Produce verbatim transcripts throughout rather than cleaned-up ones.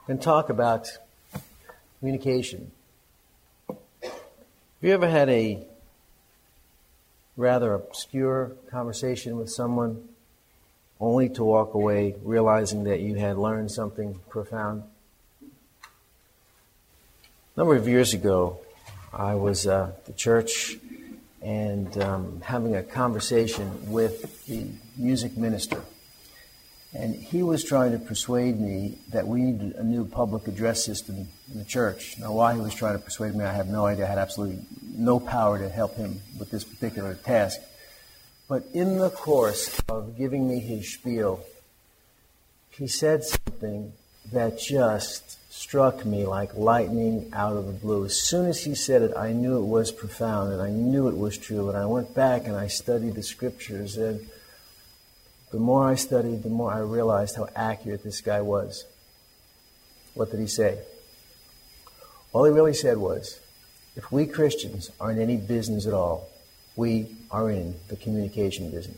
and talk about communication. Have you ever had a rather obscure conversation with someone only to walk away realizing that you had learned something profound? A number of years ago, I was uh, at the church and um, having a conversation with the music minister. And he was trying to persuade me that we needed a new public address system in the church. Now, why he was trying to persuade me, I have no idea. I had absolutely no power to help him with this particular task. But in the course of giving me his spiel, he said something that just struck me like lightning out of the blue. As soon as he said it, I knew it was profound, and I knew it was true. And I went back and I studied the scriptures, and the more I studied, the more I realized how accurate this guy was. What did he say? All he really said was, if we Christians are in any business at all, we are in the communication business.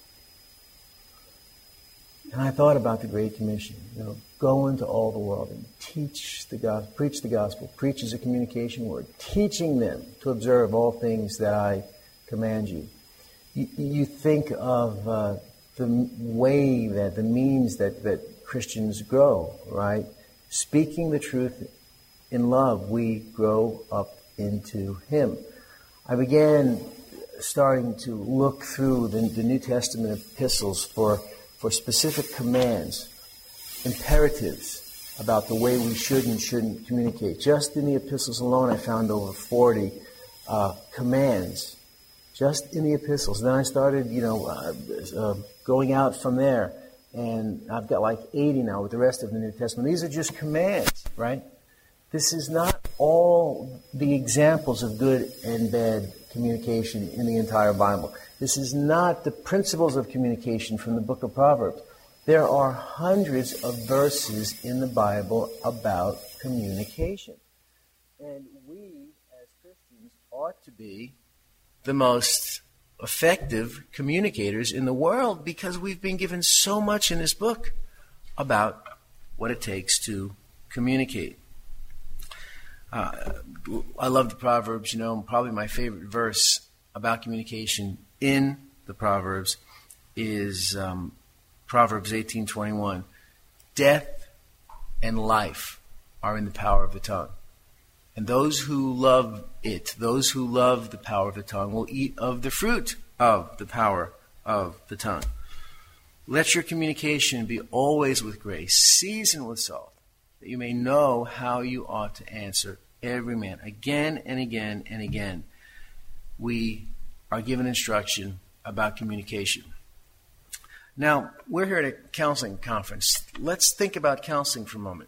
And I thought about the Great Commission. You know, go into all the world and teach the gospel, preach the gospel. Preach is a communication word. Teaching them to observe all things that I command you. You, you think of uh, the way that, the means that, that Christians grow, right? Speaking the truth in love, we grow up into Him. I began starting to look through the, the New Testament epistles for, for specific commands, imperatives about the way we should and shouldn't communicate. Just in the epistles alone, I found over forty uh, commands, just in the epistles. Then I started, you know, uh, uh, going out from there, and I've got like eighty now with the rest of the New Testament. These are just commands, right? This is not all the examples of good and bad communication in the entire Bible. This is not the principles of communication from the book of Proverbs. There are hundreds of verses in the Bible about communication. And we, as Christians, ought to be the most effective communicators in the world because we've been given so much in this book about what it takes to communicate. Uh, I love the Proverbs, you know, probably my favorite verse about communication in the Proverbs is um, Proverbs eighteen twenty-one. Death and life are in the power of the tongue. And those who love it, those who love the power of the tongue, will eat of the fruit of the power of the tongue. Let your communication be always with grace, seasoned with salt, that you may know how you ought to answer every man. Again and again and again, we are given instruction about communication. Now, we're here at a counseling conference. Let's think about counseling for a moment.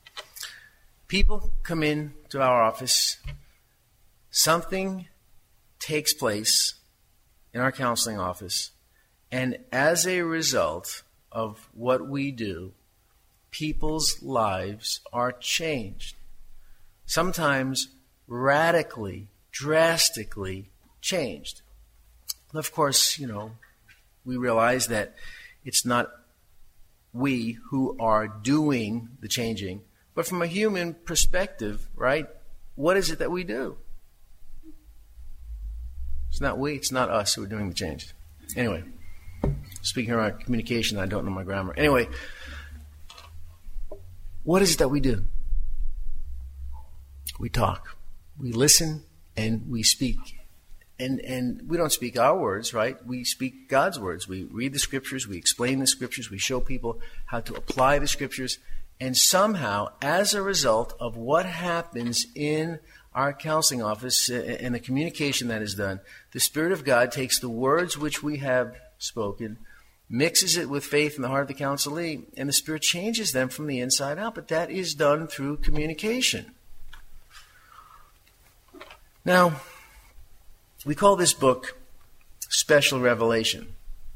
People come in to our office. Something takes place in our counseling office, and as a result of what we do, people's lives are changed. Sometimes radically, drastically changed. Of course, you know, we realize that it's not we who are doing the changing, but from a human perspective, right, what is it that we do? It's not we, it's not us who are doing the change. Anyway, speaking around communication, I don't know my grammar. Anyway, what is it that we do? We talk, we listen, and we speak. And and we don't speak our words, right? We speak God's words. We read the Scriptures, we explain the Scriptures, we show people how to apply the Scriptures. And somehow, as a result of what happens in our counseling office and the communication that is done, the Spirit of God takes the words which we have spoken, mixes it with faith in the heart of the counselee, and the Spirit changes them from the inside out. But that is done through communication. Now, we call this book Special Revelation.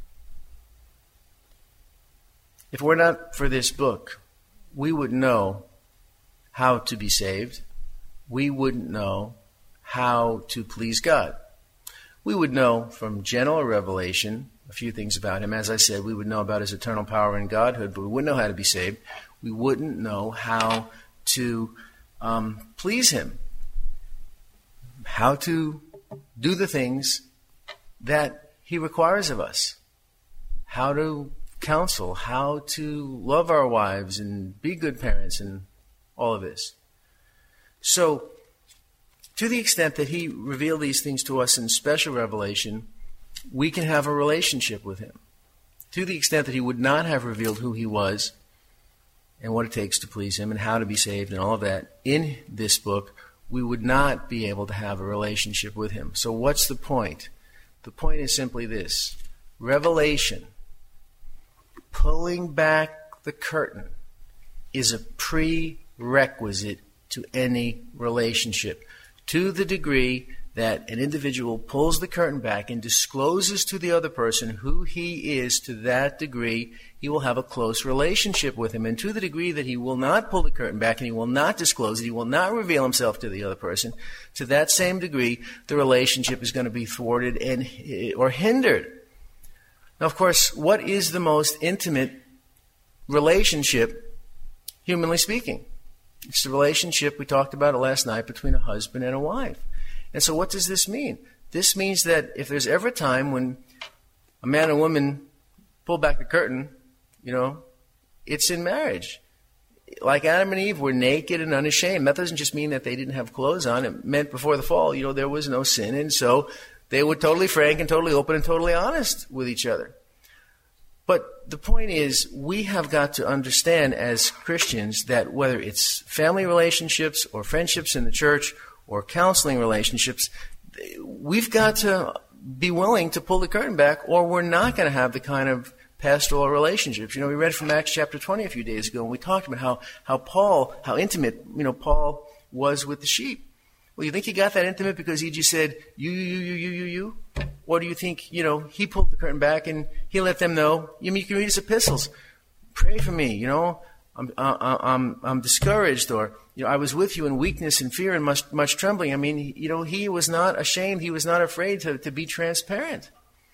If it were not for this book, we would know how to be saved. We wouldn't know how to please God. We would know from general revelation a few things about him. As I said, we would know about his eternal power and godhood, but we wouldn't know how to be saved. We wouldn't know how to um, please him, how to do the things that he requires of us, how to counsel, how to love our wives and be good parents and all of this. So, to the extent that he revealed these things to us in special revelation, we can have a relationship with him. To the extent that he would not have revealed who he was and what it takes to please him and how to be saved and all of that in this book, we would not be able to have a relationship with him. So what's the point? The point is simply this. Revelation, pulling back the curtain, is a prerequisite to any relationship. To the degree that an individual pulls the curtain back and discloses to the other person who he is, to that degree, he will have a close relationship with him. And to the degree that he will not pull the curtain back and he will not disclose it, he will not reveal himself to the other person, to that same degree, the relationship is going to be thwarted and or hindered. Now, of course, what is the most intimate relationship, humanly speaking? It's the relationship, we talked about it last night, between a husband and a wife. And so what does this mean? This means that if there's ever a time when a man and a woman pull back the curtain, you know, it's in marriage. Like Adam and Eve were naked and unashamed. That doesn't just mean that they didn't have clothes on. It meant before the fall, you know, there was no sin. And so they were totally frank and totally open and totally honest with each other. But the point is, we have got to understand as Christians that whether it's family relationships or friendships in the church or counseling relationships, we've got to be willing to pull the curtain back, or we're not going to have the kind of pastoral relationships. You know, we read from Acts chapter twenty a few days ago, and we talked about how, how Paul, how intimate, you know, Paul was with the sheep. Well, you think he got that intimate because he just said, you, you, you, you, you, you? Or do you think, you know, he pulled the curtain back and he let them know, you mean, you can read his epistles. Pray for me, you know, I'm, I'm, I'm discouraged, or, you know, I was with you in weakness and fear and much, much trembling. I mean, you know, he was not ashamed. He was not afraid to, to be transparent.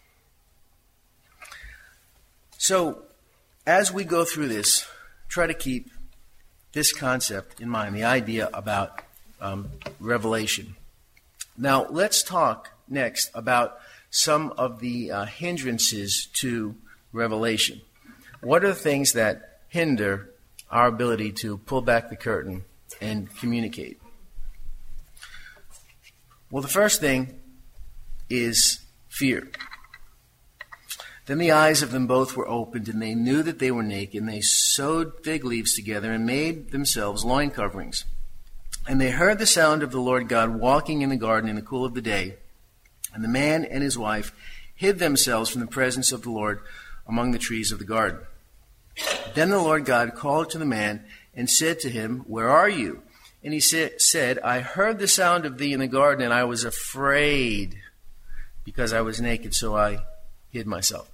So, as we go through this, try to keep this concept in mind, the idea about um, revelation. Now, let's talk next about some of the uh, hindrances to revelation. What are the things that hinder our ability to pull back the curtain and communicate? Well, the first thing is fear. Then the eyes of them both were opened, and they knew that they were naked, and they sewed fig leaves together and made themselves loin coverings. And they heard the sound of the Lord God walking in the garden in the cool of the day. And the man and his wife hid themselves from the presence of the Lord among the trees of the garden. Then the Lord God called to the man and said to him, "Where are you?" And he sa- said, "I heard the sound of thee in the garden, and I was afraid because I was naked, so I hid myself."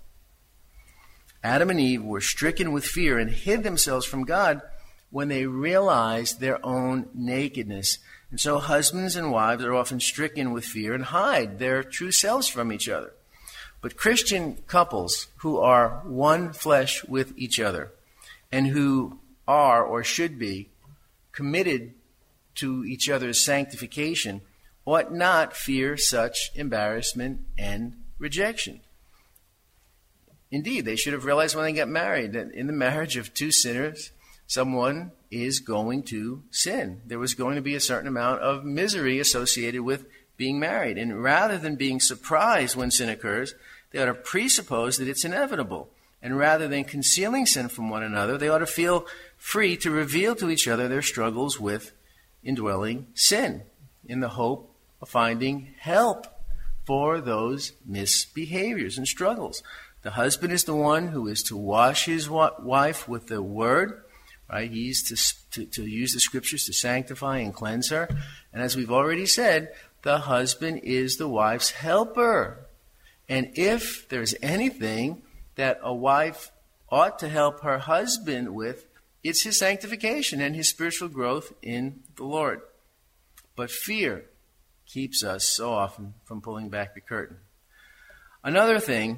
Adam and Eve were stricken with fear and hid themselves from God when they realized their own nakedness. And so husbands and wives are often stricken with fear and hide their true selves from each other. But Christian couples who are one flesh with each other and who are or should be committed to each other's sanctification ought not fear such embarrassment and rejection. Indeed, they should have realized when they got married that in the marriage of two sinners, someone is going to sin. There was going to be a certain amount of misery associated with being married. And rather than being surprised when sin occurs, they ought to presuppose that it's inevitable. And rather than concealing sin from one another, they ought to feel free to reveal to each other their struggles with indwelling sin in the hope of finding help for those misbehaviors and struggles. The husband is the one who is to wash his wife with the word. Right? He's to, to, to use the scriptures to sanctify and cleanse her. And as we've already said, the husband is the wife's helper. And if there's anything that a wife ought to help her husband with, it's his sanctification and his spiritual growth in the Lord. But fear keeps us so often from pulling back the curtain. Another thing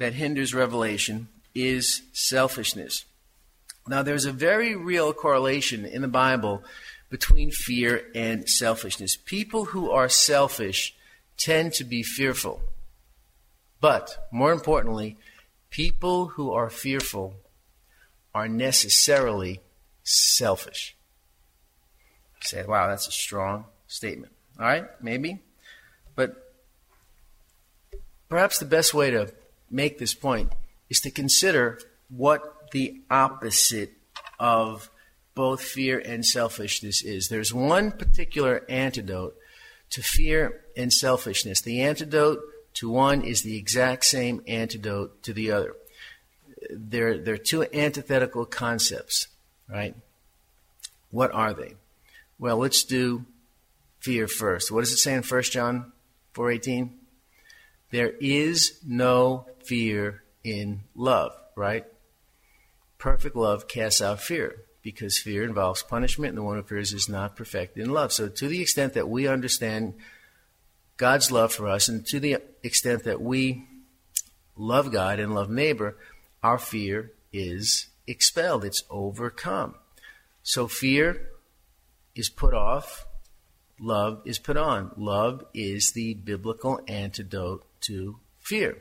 that hinders revelation is selfishness. Now, there's a very real correlation in the Bible between fear and selfishness. People who are selfish tend to be fearful. But, more importantly, people who are fearful are necessarily selfish. You say, wow, that's a strong statement. All right, maybe. But perhaps the best way to make this point is to consider what the opposite of both fear and selfishness is. There's one particular antidote to fear and selfishness. The antidote to one is the exact same antidote to the other. They're, they're two antithetical concepts, right? What are they? Well, let's do fear first. What does it say in First John four eighteen? There is no fear in love, right? Perfect love casts out fear, because fear involves punishment, and the one who fears is not perfected in love. So to the extent that we understand God's love for us, and to the extent that we love God and love neighbor, our fear is expelled. It's overcome. So fear is put off. Love is put on. Love is the biblical antidote to fear.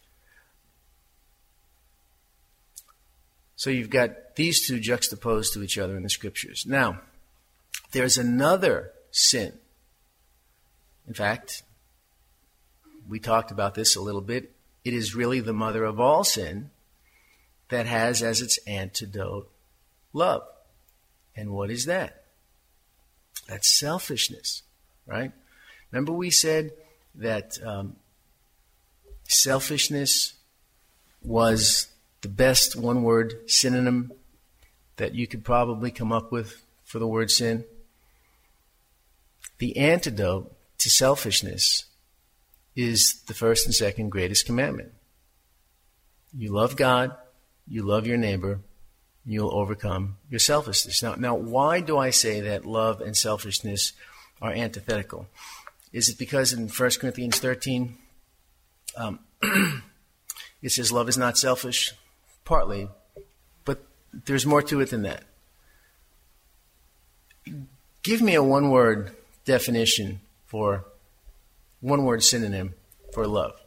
So you've got these two juxtaposed to each other in the Scriptures. Now, there's another sin. In fact, we talked about this a little bit. It is really the mother of all sin that has as its antidote love. And what is that? That's selfishness, right? Remember we said that um, selfishness was the best one-word synonym that you could probably come up with for the word sin? The antidote to selfishness is the first and second greatest commandment. You love God, you love your neighbor, you'll overcome your selfishness. Now, now, why do I say that love and selfishness are antithetical? Is it because in First Corinthians thirteen, um, it says love is not selfish? Partly, but there's more to it than that. Give me a one-word definition for, one-word synonym for love.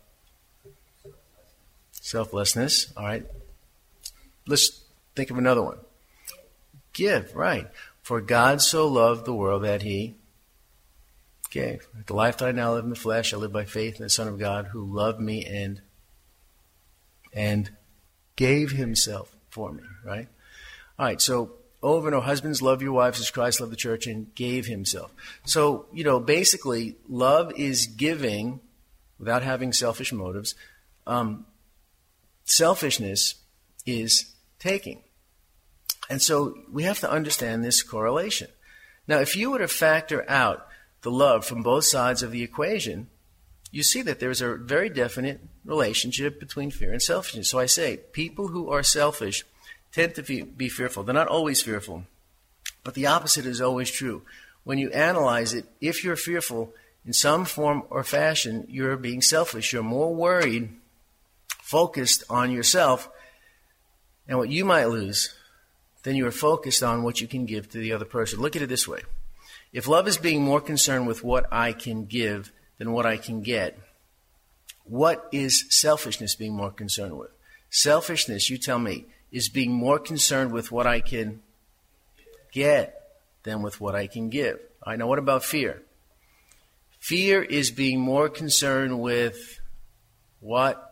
Selflessness, all right. Let's think of another one. Give, right. For God so loved the world that he gave. The life that I now live in the flesh, I live by faith in the Son of God who loved me and and gave himself for me, right? All right, so over and over, husbands, love your wives as Christ loved the church and gave himself. So, you know, basically, love is giving without having selfish motives. Um, selfishness is taking. And so we have to understand this correlation. Now, if you were to factor out the love from both sides of the equation, you see that there's a very definite relationship between fear and selfishness. So I say, people who are selfish tend to be fearful. They're not always fearful, but the opposite is always true. When you analyze it, if you're fearful in some form or fashion, you're being selfish. You're more worried, focused on yourself and what you might lose than you are focused on what you can give to the other person. Look at it this way. If love is being more concerned with what I can give than what I can get, what is selfishness being more concerned with? Selfishness, you tell me, is being more concerned with what I can get than with what I can give. All right, now what about fear? Fear is being more concerned with what,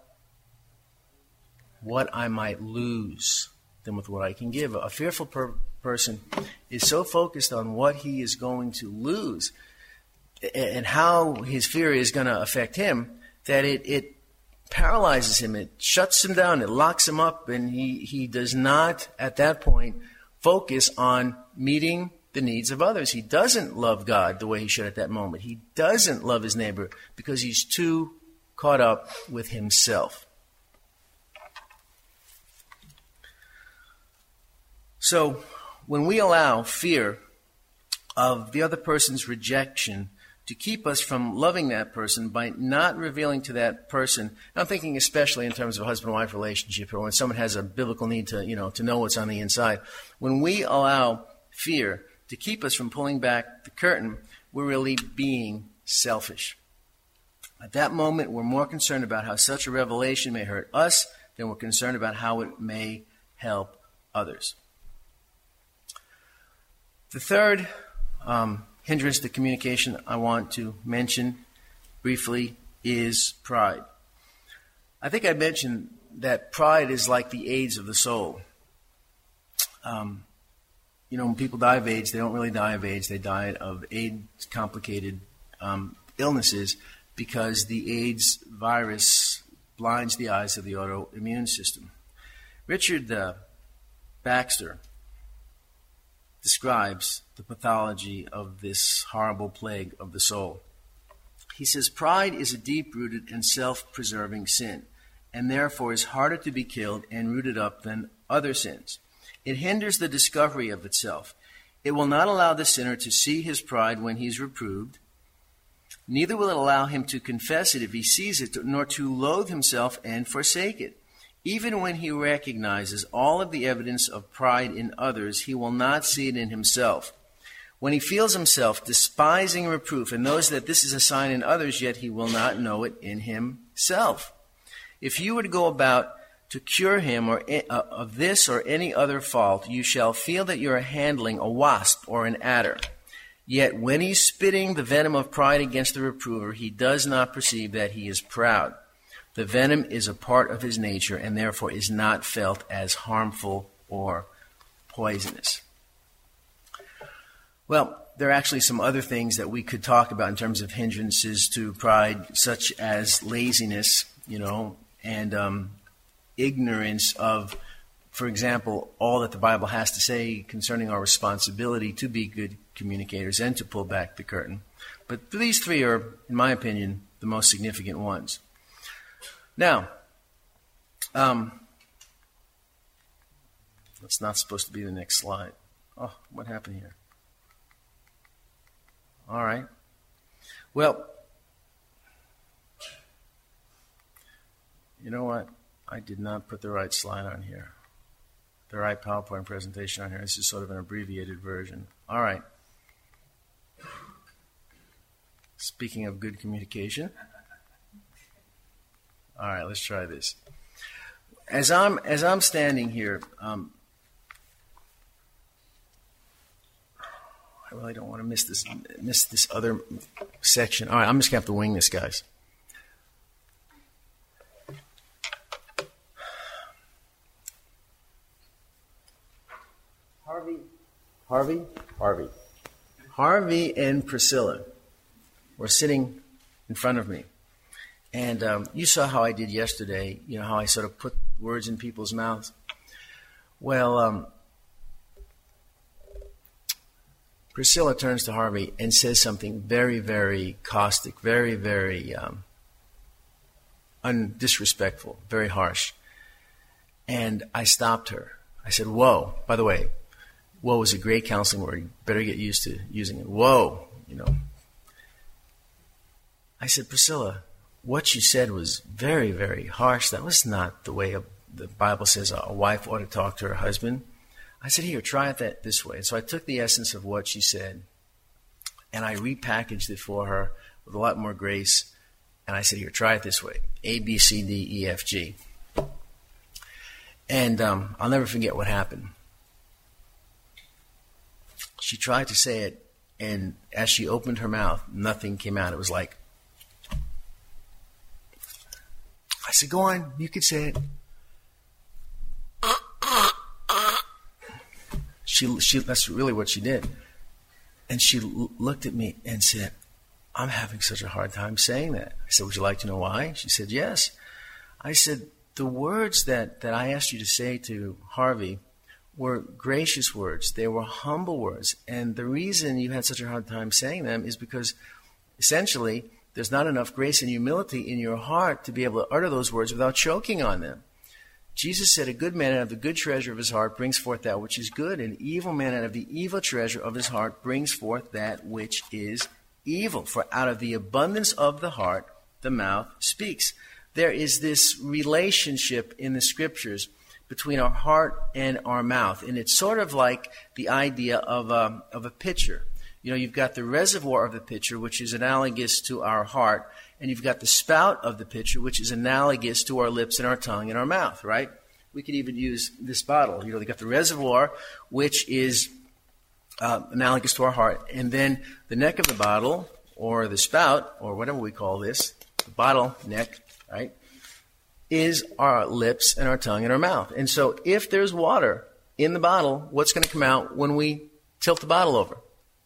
what I might lose than with what I can give. A fearful per- person is so focused on what he is going to lose and how his fear is going to affect him that it, it paralyzes him, it shuts him down, it locks him up, and he, he does not, at that point, focus on meeting the needs of others. He doesn't love God the way he should at that moment. He doesn't love his neighbor because he's too caught up with himself. So, when we allow fear of the other person's rejection to keep us from loving that person by not revealing to that person. And I'm thinking especially in terms of a husband-wife relationship, or when someone has a biblical need to, you know, to know what's on the inside. When we allow fear to keep us from pulling back the curtain, we're really being selfish. At that moment, we're more concerned about how such a revelation may hurt us than we're concerned about how it may help others. The third um, hindrance to communication I want to mention briefly is pride. I think I mentioned that pride is like the AIDS of the soul. Um, you know, when people die of AIDS, they don't really die of AIDS. They die of AIDS-complicated um, illnesses because the AIDS virus blinds the eyes of the autoimmune system. Richard uh, Baxter describes the pathology of this horrible plague of the soul. He says, pride is a deep-rooted and self-preserving sin, and therefore is harder to be killed and rooted up than other sins. It hinders the discovery of itself. It will not allow the sinner to see his pride when he's reproved. Neither will it allow him to confess it if he sees it, nor to loathe himself and forsake it. Even when he recognizes all of the evidence of pride in others, he will not see it in himself. When he feels himself despising reproof and knows that this is a sign in others, yet he will not know it in himself. If you were to go about to cure him or uh, of this or any other fault, you shall feel that you are handling a wasp or an adder. Yet when he's spitting the venom of pride against the reprover, he does not perceive that he is proud. The venom is a part of his nature and therefore is not felt as harmful or poisonous. Well, there are actually some other things that we could talk about in terms of hindrances to pride, such as laziness, you know, and um, ignorance of, for example, all that the Bible has to say concerning our responsibility to be good communicators and to pull back the curtain. But these three are, in my opinion, the most significant ones. Now, um, that's not supposed to be the next slide. Oh, what happened here? All right. Well, you know what? I did not put the right slide on here. The right PowerPoint presentation on here. This is sort of an abbreviated version. All right. Speaking of good communication. All right, let's try this. As I'm as I'm standing here, um, I really don't want to miss this miss this other section. All right, I'm just gonna have to wing this, guys. Harvey, Harvey, Harvey, Harvey, and Priscilla were sitting in front of me. And um, you saw how I did yesterday, you know, how I sort of put words in people's mouths. Well, um, Priscilla turns to Harvey and says something very, very caustic, very, very um, undisrespectful, very harsh. And I stopped her. I said, whoa. By the way, whoa is a great counseling word. You better get used to using it. Whoa, you know. I said, Priscilla, what you said was very, very harsh. That was not the way a, the Bible says a wife ought to talk to her husband. I said, here, try it that this way. And so I took the essence of what she said, and I repackaged it for her with a lot more grace. And I said, here, try it this way. A, B, C, D, E, F, G. And um, I'll never forget what happened. She tried to say it, and as she opened her mouth, nothing came out. It was like, I said, go on, you could say it. She, she, that's really what she did. And she l- looked at me and said, I'm having such a hard time saying that. I said, would you like to know why? She said, yes. I said, the words that, that I asked you to say to Harvey were gracious words. They were humble words. And the reason you had such a hard time saying them is because essentially there's not enough grace and humility in your heart to be able to utter those words without choking on them. Jesus said, a good man out of the good treasure of his heart brings forth that which is good. An evil man out of the evil treasure of his heart brings forth that which is evil. For out of the abundance of the heart, the mouth speaks. There is this relationship in the Scriptures between our heart and our mouth. And it's sort of like the idea of a, of a pitcher. You know, you've got the reservoir of the pitcher, which is analogous to our heart, and you've got the spout of the pitcher, which is analogous to our lips and our tongue and our mouth, right? We could even use this bottle. You know, they've got the reservoir, which is uh, analogous to our heart, and then the neck of the bottle, or the spout, or whatever we call this, the bottle neck, right, is our lips and our tongue and our mouth. And so if there's water in the bottle, what's going to come out when we tilt the bottle over?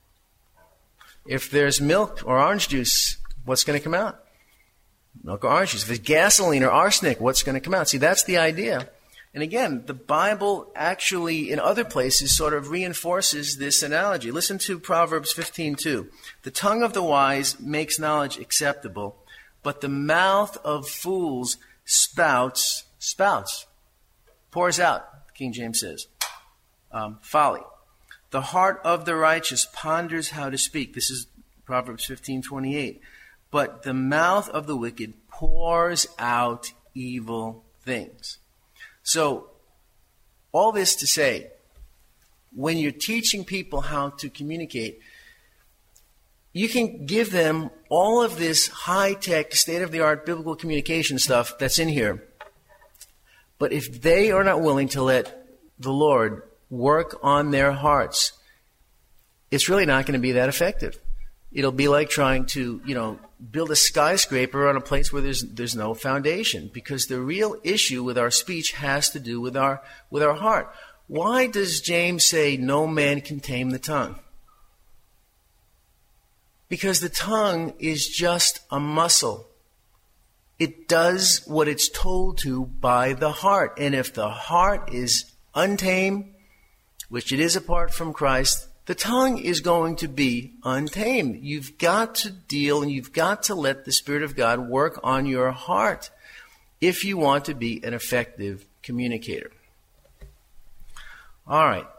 If there's milk or orange juice, what's going to come out? Milk or orange juice. If there's gasoline or arsenic, what's going to come out? See, that's the idea. And again, the Bible actually, in other places, sort of reinforces this analogy. Listen to Proverbs fifteen two. The tongue of the wise makes knowledge acceptable, but the mouth of fools spouts, spouts, pours out, King James says, um, folly. The heart of the righteous ponders how to speak. This is Proverbs fifteen twenty-eight. But the mouth of the wicked pours out evil things. So, all this to say, when you're teaching people how to communicate, you can give them all of this high-tech, state-of-the-art biblical communication stuff that's in here. But if they are not willing to let the Lord work on their hearts, it's really not going to be that effective. It'll be like trying to, you know, build a skyscraper on a place where there's there's no foundation, because the real issue with our speech has to do with our with our heart. Why does James say no man can tame the tongue? Because the tongue is just a muscle. It does what it's told to by the heart. And if the heart is untamed, which it is apart from Christ, the tongue is going to be untamed. You've got to deal and you've got to let the Spirit of God work on your heart if you want to be an effective communicator. All right.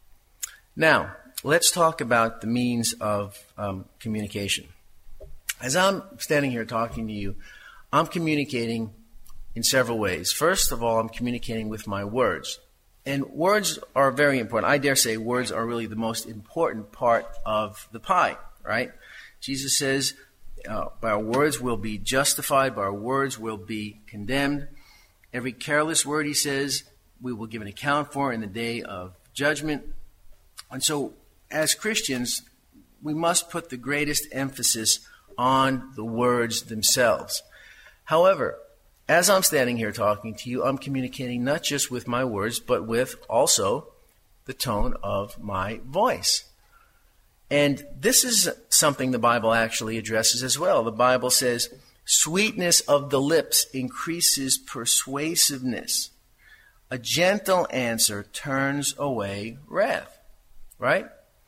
Now, let's talk about the means of um, communication. As I'm standing here talking to you, I'm communicating in several ways. First of all, I'm communicating with my words. And words are very important. I dare say words are really the most important part of the pie, right? Jesus says, uh, by our words we'll be justified, by our words we'll be condemned. Every careless word, he says, we will give an account for in the day of judgment. And so, as Christians, we must put the greatest emphasis on the words themselves. However, as I'm standing here talking to you, I'm communicating not just with my words, but with also the tone of my voice. And this is something the Bible actually addresses as well. The Bible says, sweetness of the lips increases persuasiveness. A gentle answer turns away wrath. Right?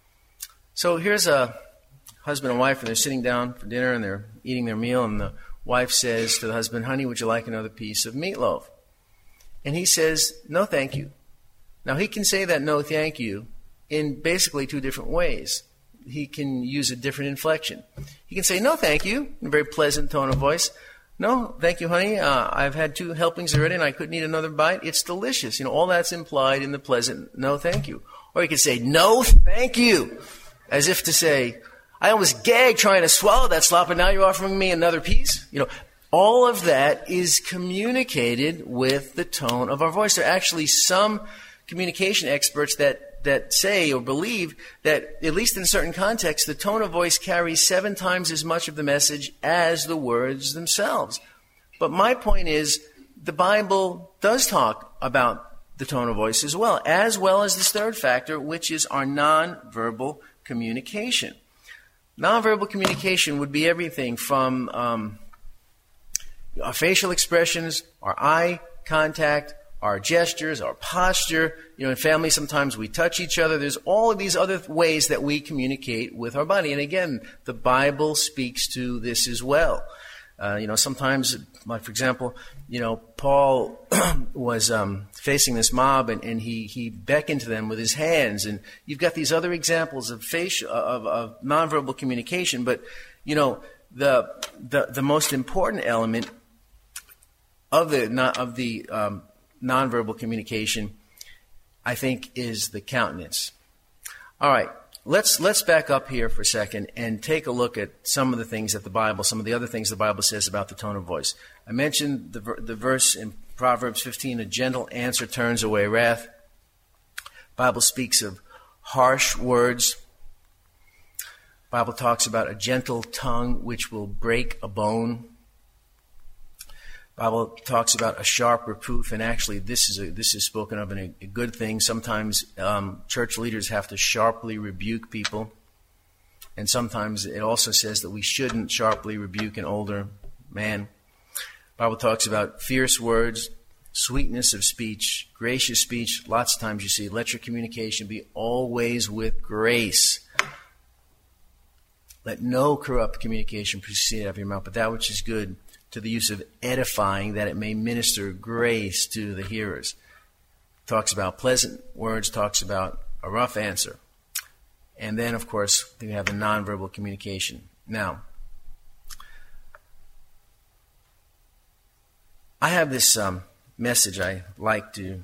So here's a husband and wife, and they're sitting down for dinner, and they're eating their meal, and the wife says to the husband, honey, would you like another piece of meatloaf? And he says, no, thank you. Now, he can say that no, thank you in basically two different ways. He can use a different inflection. He can say, no, thank you, in a very pleasant tone of voice. No, thank you, honey. Uh, I've had two helpings already, and I couldn't eat another bite. It's delicious. You know, all that's implied in the pleasant no, thank you. Or he could say, no, thank you, as if to say, I almost gagged trying to swallow that slop, and now you're offering me another piece? You know, all of that is communicated with the tone of our voice. There are actually some communication experts that, that say or believe that, at least in certain contexts, the tone of voice carries seven times as much of the message as the words themselves. But my point is, the Bible does talk about the tone of voice as well, as well as this third factor, which is our nonverbal communication. Nonverbal communication would be everything from um, our facial expressions, our eye contact, our gestures, our posture. You know, in family, sometimes we touch each other. There's all of these other ways that we communicate with our body. And again, the Bible speaks to this as well. Uh, you know, sometimes, like for example, you know, Paul was um, facing this mob, and, and he, he beckoned to them with his hands. And you've got these other examples of facial, of, of nonverbal communication. But you know, the the the most important element of the of the um, nonverbal communication, I think, is the countenance. All right. Let's let's back up here for a second and take a look at some of the things that the Bible, some of the other things the Bible says about the tone of voice. I mentioned the the verse in Proverbs fifteen, a gentle answer turns away wrath. The Bible speaks of harsh words. The Bible talks about a gentle tongue which will break a bone. The Bible talks about a sharp reproof, and actually this is a, this is spoken of in a, a good thing. Sometimes um, church leaders have to sharply rebuke people, and sometimes it also says that we shouldn't sharply rebuke an older man. The Bible talks about fierce words, sweetness of speech, gracious speech. Lots of times you see, let your communication be always with grace. Let no corrupt communication proceed out of your mouth, but that which is good, to the use of edifying, that it may minister grace to the hearers. Talks about pleasant words, talks about a rough answer. And then, of course, we have the nonverbal communication. Now, I have this um, message I like to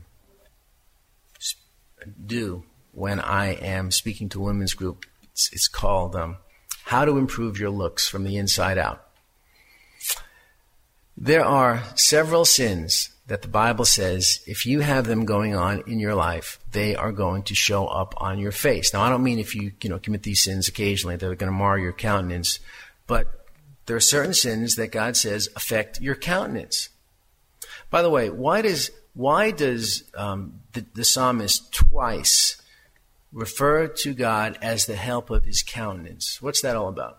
do when I am speaking to a women's group. It's, it's called um, How to Improve Your Looks from the Inside Out. There are several sins that the Bible says if you have them going on in your life, they are going to show up on your face. Now, I don't mean if you, you know, commit these sins occasionally, they're going to mar your countenance. But there are certain sins that God says affect your countenance. By the way, why does why does um, the, the psalmist twice refer to God as the help of his countenance? What's that all about?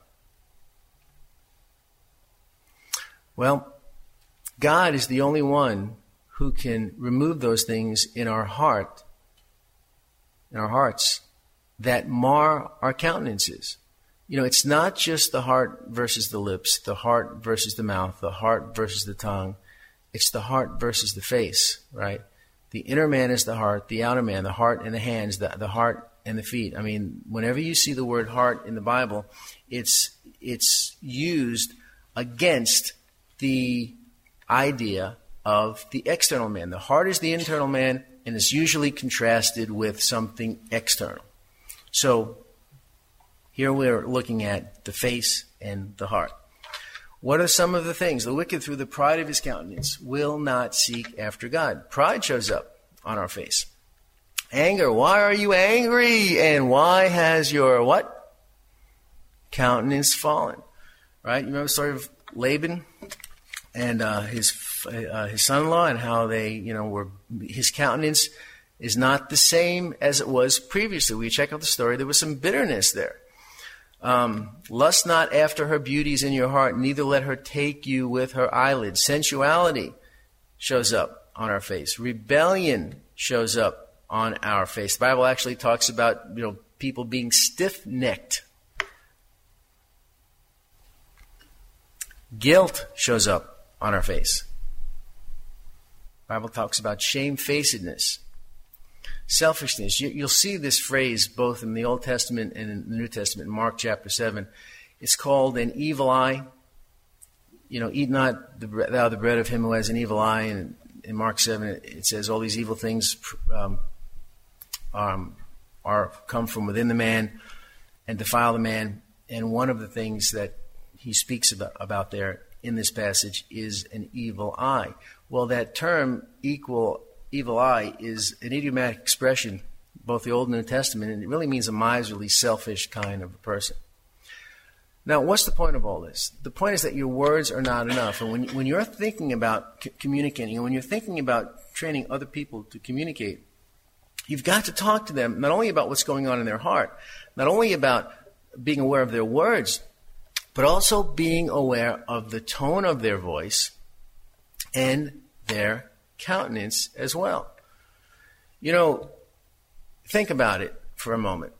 Well, God is the only one who can remove those things in our heart, in our hearts, that mar our countenances. You know, it's not just the heart versus the lips, the heart versus the mouth, the heart versus the tongue. It's the heart versus the face, right? The inner man is the heart, the outer man, the heart and the hands, the, the heart and the feet. I mean, whenever you see the word heart in the Bible, it's it's used against the idea of the external man. The heart is the internal man, and it's usually contrasted with something external. So here we're looking at the face and the heart. What are some of the things? The wicked, through the pride of his countenance, will not seek after God. Pride shows up on our face. Anger. Why are you angry? And why has your what? Countenance fallen. Right? You remember the story of Laban and uh, his uh, his son-in-law, and how they, you know, were his countenance is not the same as it was previously. We check out the story. There was some bitterness there. Um, Lust not after her beauties in your heart, neither let her take you with her eyelids. Sensuality shows up on our face. Rebellion shows up on our face. The Bible actually talks about, you know, people being stiff-necked. Guilt shows up on our face. The Bible talks about shamefacedness, selfishness. You, you'll see this phrase both in the Old Testament and in the New Testament, in Mark chapter seven. It's called an evil eye. You know, eat not the, thou the bread of him who has an evil eye. And in Mark seven, it, it says all these evil things um, um, are come from within the man and defile the man. And one of the things that he speaks about, about there in this passage is an evil eye. Well, that term, equal evil eye, is an idiomatic expression, both the Old and New Testament, and it really means a miserly, selfish kind of a person. Now, what's the point of all this? The point is that your words are not enough. And when, when you're thinking about c- communicating, and when you're thinking about training other people to communicate, you've got to talk to them not only about what's going on in their heart, not only about being aware of their words, but also being aware of the tone of their voice and their countenance as well. You know, think about it for a moment.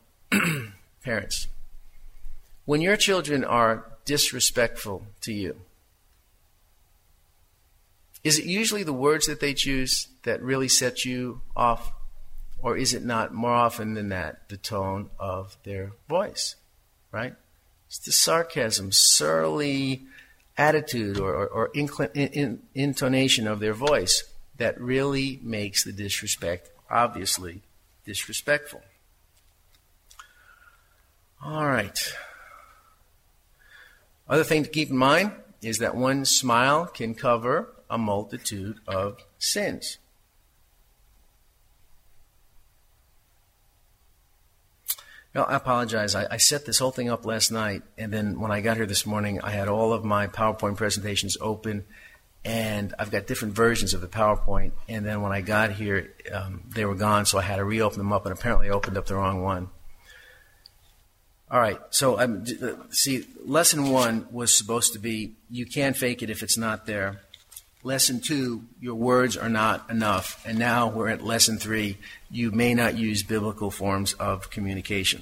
Parents, when your children are disrespectful to you, Is it usually the words that they choose that really set you off? Or is it not more often than that the tone of their voice, right? It's the sarcasm, surly attitude or, or, or inclin, in, in, intonation of their voice that really makes the disrespect obviously disrespectful. All right. Other thing to keep in mind is that one smile can cover a multitude of sins. Well, I apologize. I, I set this whole thing up last night, and then when I got here this morning, I had all of my PowerPoint presentations open, and I've got different versions of the PowerPoint, and then when I got here, um, they were gone, so I had to reopen them up, and apparently I opened up the wrong one. All right, so um, see, lesson one was supposed to be, you can't fake it if it's not there. Lesson two, your words are not enough. And now we're at lesson three, you may not use biblical forms of communication.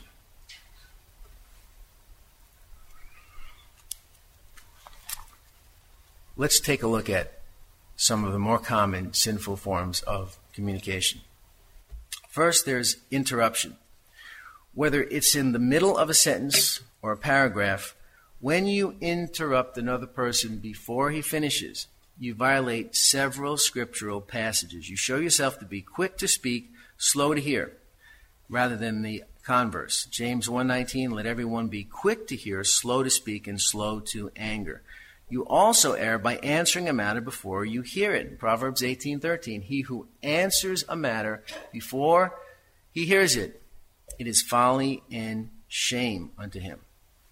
Let's take a look at some of the more common sinful forms of communication. First, there's interruption. Whether it's in the middle of a sentence or a paragraph, when you interrupt another person before he finishes, you violate several scriptural passages. You show yourself to be quick to speak, slow to hear, rather than the converse. James one nineteen, let everyone be quick to hear, slow to speak, and slow to anger. You also err by answering a matter before you hear it. Proverbs eighteen thirteen, he who answers a matter before he hears it, it is folly and shame unto him.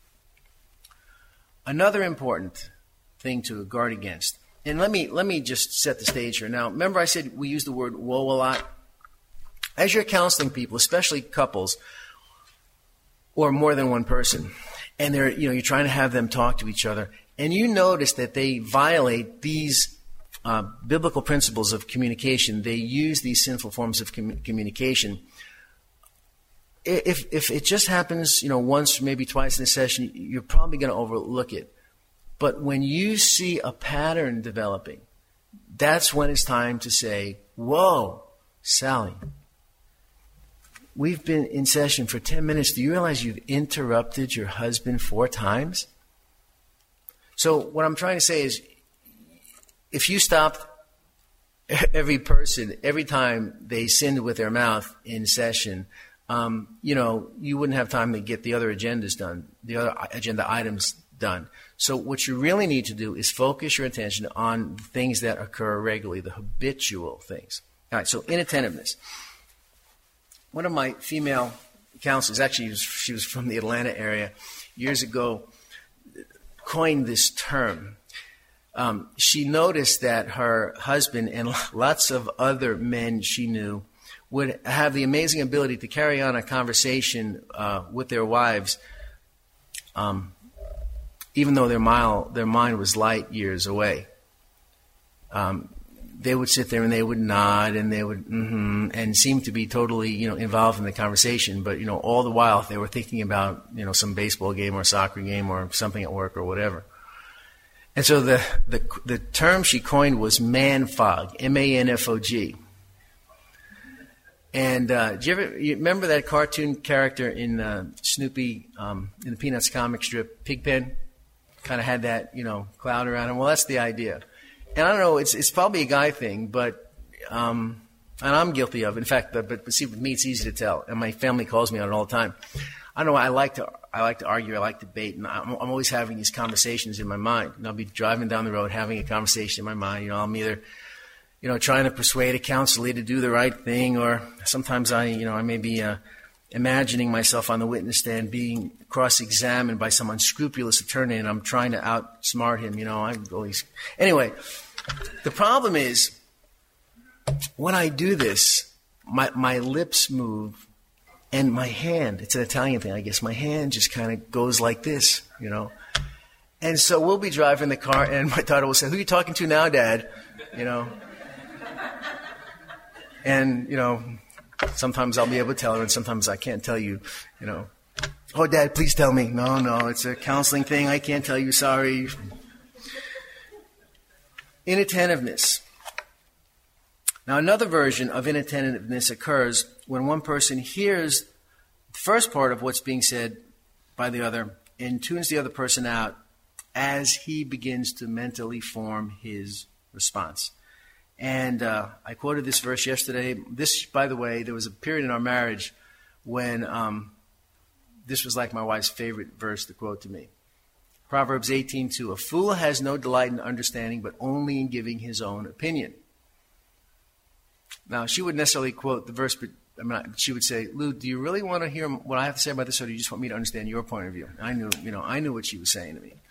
Another important thing to guard against, and let me let me just set the stage here. Now, remember I said we use the word woe a lot? As you're counseling people, especially couples, or more than one person, and they're you know you're trying to have them talk to each other, and you notice that they violate these uh, biblical principles of communication, they use these sinful forms of com- communication. If if it just happens, you know, once or maybe twice in a session, you're probably going to overlook it. But when you see a pattern developing, that's when it's time to say, whoa, Sally, we've been in session for ten minutes. Do you realize you've interrupted your husband four times? So what I'm trying to say is, if you stopped every person, every time they sinned with their mouth in session, um, you know, you wouldn't have time to get the other agendas done, the other agenda items done. So what you really need to do is focus your attention on things that occur regularly, the habitual things. All right, so inattentiveness. One of my female counselors, actually she was from the Atlanta area, years ago, coined this term. Um, she noticed that her husband and lots of other men she knew would have the amazing ability to carry on a conversation uh, with their wives, um, even though their, mile, their mind was light years away. Um, they would sit there and they would nod and they would mm-hmm, and seem to be totally, you know, involved in the conversation. But, you know, all the while they were thinking about, you know, some baseball game or soccer game or something at work or whatever. And so the the, the term she coined was man fog, M A N F O G. And uh, do you ever you remember that cartoon character in uh, Snoopy um, in the Peanuts comic strip, Pigpen? Kind of had that, you know, cloud around him. Well, that's the idea. And I don't know, it's it's probably a guy thing, but um, and I'm guilty of it. In fact, but, but see, with me, it's easy to tell, and my family calls me on it all the time. I don't know. I like to I like to argue. I like to debate, and I'm, I'm always having these conversations in my mind. And I'll be driving down the road, having a conversation in my mind. You know, I'm either you know, trying to persuade a counselor to do the right thing, or sometimes I, you know, I may be uh, imagining myself on the witness stand being cross-examined by some unscrupulous attorney, and I'm trying to outsmart him. You know, I'm always anyway. The problem is when I do this, my my lips move, and my hand. It's an Italian thing, I guess. My hand just kind of goes like this, you know. And so we'll be driving the car, and my daughter will say, "Who are you talking to now, Dad?" You know. And, you know, sometimes I'll be able to tell her, and sometimes I can't tell you, you know. "Oh, Dad, please tell me." "No, no, it's a counseling thing. I can't tell you. Sorry." Inattentiveness. Now, another version of inattentiveness occurs when one person hears the first part of what's being said by the other and tunes the other person out as he begins to mentally form his response. And uh, I quoted this verse yesterday. This, by the way, there was a period in our marriage when um, this was like my wife's favorite verse to quote to me. Proverbs eighteen two, a fool has no delight in understanding, but only in giving his own opinion. Now, she wouldn't necessarily quote the verse, but I mean, she would say, Lou, do you really want to hear what I have to say about this, or do you just want me to understand your point of view? I knew, you know, I knew what she was saying to me.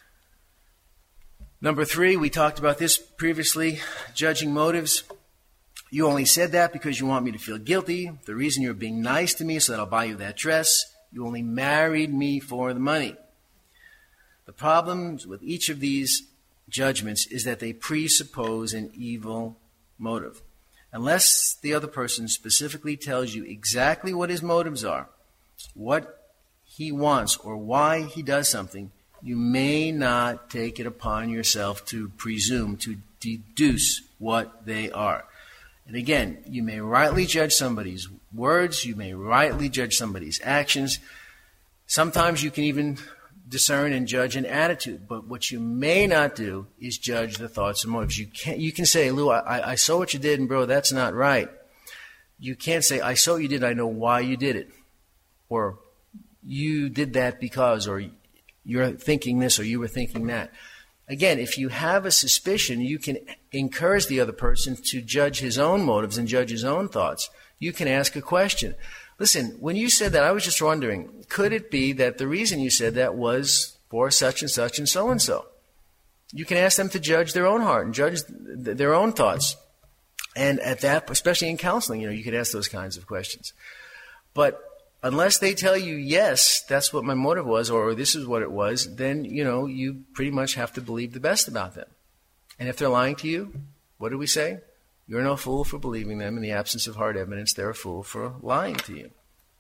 Number three, we talked about this previously, judging motives. You only said that because you want me to feel guilty. The reason you're being nice to me is so that I'll buy you that dress. You only married me for the money. The problem with each of these judgments is that they presuppose an evil motive. Unless the other person specifically tells you exactly what his motives are, what he wants, or why he does something, you may not take it upon yourself to presume, to deduce what they are. And again, you may rightly judge somebody's words, you may rightly judge somebody's actions. Sometimes you can even discern and judge an attitude, but what you may not do is judge the thoughts and motives. You can't. You can say, Lou, I, I saw what you did, and bro, that's not right. You can't say, I saw what you did, I know why you did it. Or, you did that because, or you're thinking this, or you were thinking that. Again, if you have a suspicion, you can encourage the other person to judge his own motives and judge his own thoughts. You can ask a question. Listen, when you said that, I was just wondering, could it be that the reason you said that was for such and such and so and so? You can ask them to judge their own heart and judge th- their own thoughts. And at that, especially in counseling, you know, you could ask those kinds of questions. But unless they tell you, yes, that's what my motive was, or this is what it was, then, you know, you pretty much have to believe the best about them. And if they're lying to you, what do we say? You're no fool for believing them. In the absence of hard evidence, they're a fool for lying to you.